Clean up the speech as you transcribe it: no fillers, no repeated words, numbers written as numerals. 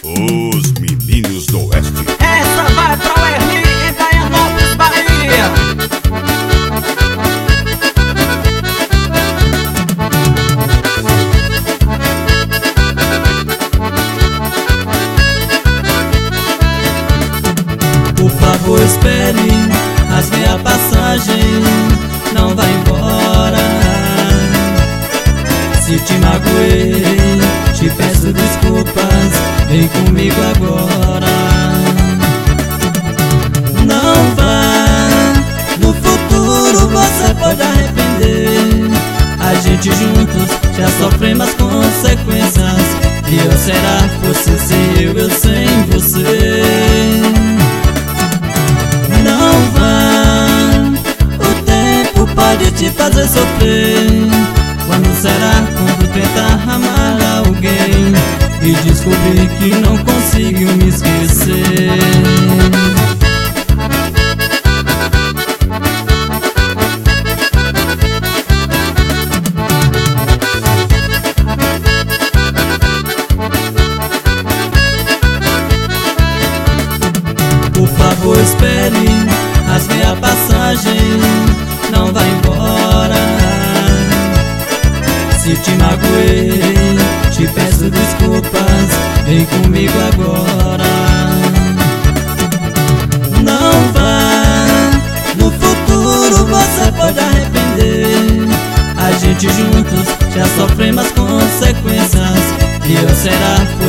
Os Meninos do Oeste. Essa vai pra Erli em Baianópolis, Bahia. Por favor, espere, rasgue a passagem, não vá embora. Se te magoei, te peço desculpas, vem comigo agora. Não vá, no futuro você pode arrepender. A gente juntos já sofremos as consequências. Pior será você sem eu sem você. Não vá, o tempo pode te fazer sofrer. Quando será quando tentar amar alguém e descobrir que não conseguiu me esquecer? Por favor, espere, rasgue a passagem, não vá embora. Se te magoei, te peço desculpas, vem comigo agora. Não vá, no futuro você pode arrepender. A gente juntos já sofremos as consequências. Pior será